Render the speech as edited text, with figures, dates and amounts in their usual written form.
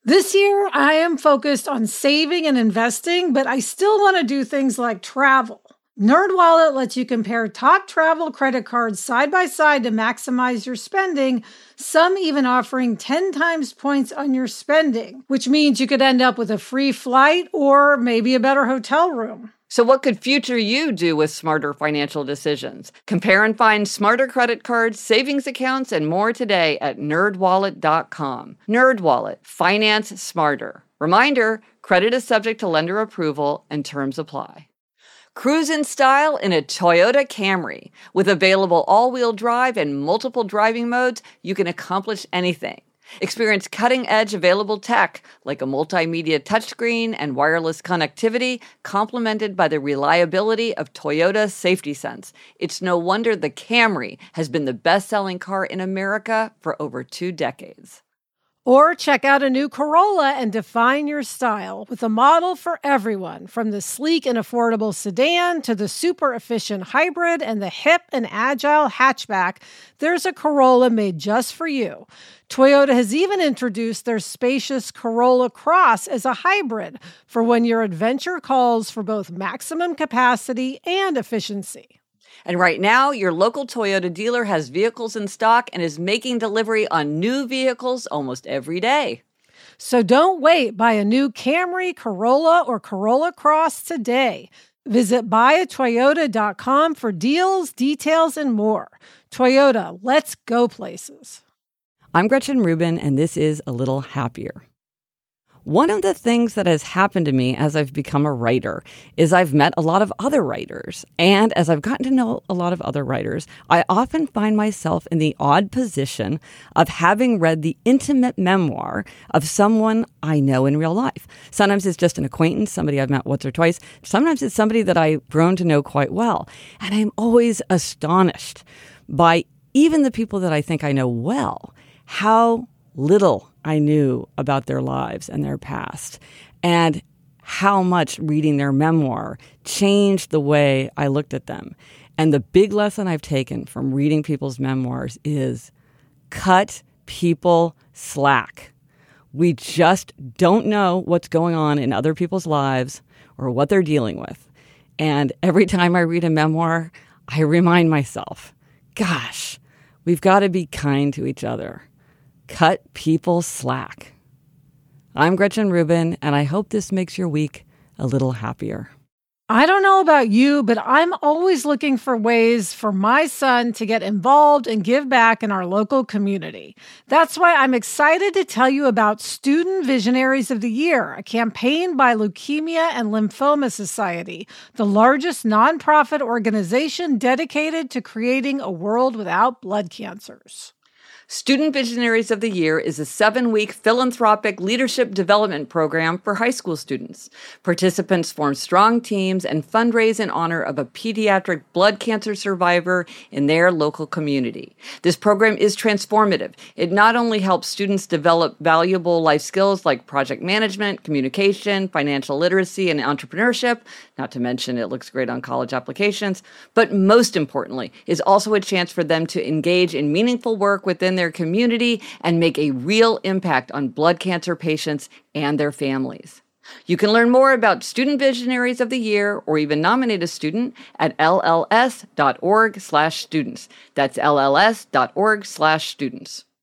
This year, I am focused on saving and investing, but I still want to do things like travel. NerdWallet lets you compare top travel credit cards side by side to maximize your spending, some even offering 10 times points on your spending, which means you could end up with a free flight or maybe a better hotel room. So what could future you do with smarter financial decisions? Compare and find smarter credit cards, savings accounts, and more today at nerdwallet.com. NerdWallet. Finance smarter. Reminder, credit is subject to lender approval and terms apply. Cruise in style in a Toyota Camry. With available all-wheel drive and multiple driving modes, you can accomplish anything. Experience cutting-edge available tech like a multimedia touchscreen and wireless connectivity, complemented by the reliability of Toyota Safety Sense. It's no wonder the Camry has been the best-selling car in America for over 2 decades. Or check out a new Corolla and define your style with a model for everyone, from the sleek and affordable sedan to the super efficient hybrid and the hip and agile hatchback. There's a Corolla made just for you. Toyota has even introduced their spacious Corolla Cross as a hybrid for when your adventure calls for both maximum capacity and efficiency. And right now, your local Toyota dealer has vehicles in stock and is making delivery on new vehicles almost every day. So don't wait. Buy a new Camry, Corolla, or Corolla Cross today. Visit buyatoyota.com for deals, details, and more. Toyota, let's go places. I'm Gretchen Rubin, and this is A Little Happier. One of the things that has happened to me as I've become a writer is I've met a lot of other writers. And as I've gotten to know a lot of other writers, I often find myself in the odd position of having read the intimate memoir of someone I know in real life. Sometimes it's just an acquaintance, somebody I've met once or twice. Sometimes it's somebody that I've grown to know quite well. And I'm always astonished by even the people that I think I know well, how little I knew about their lives and their past, and how much reading their memoir changed the way I looked at them. And the big lesson I've taken from reading people's memoirs is cut people slack. We just don't know what's going on in other people's lives or what they're dealing with. And every time I read a memoir, I remind myself, gosh, we've got to be kind to each other. Cut people slack. I'm Gretchen Rubin, and I hope this makes your week a little happier. I don't know about you, but I'm always looking for ways for my son to get involved and give back in our local community. That's why I'm excited to tell you about Student Visionaries of the Year, a campaign by Leukemia and Lymphoma Society, the largest nonprofit organization dedicated to creating a world without blood cancers. Student Visionaries of the Year is a 7-week philanthropic leadership development program for high school students. Participants form strong teams and fundraise in honor of a pediatric blood cancer survivor in their local community. This program is transformative. It not only helps students develop valuable life skills like project management, communication, financial literacy, and entrepreneurship, not to mention it looks great on college applications, but most importantly, is also a chance for them to engage in meaningful work within their community and make a real impact on blood cancer patients and their families. You can learn more about Student Visionaries of the Year or even nominate a student at lls.org/students. That's lls.org/students.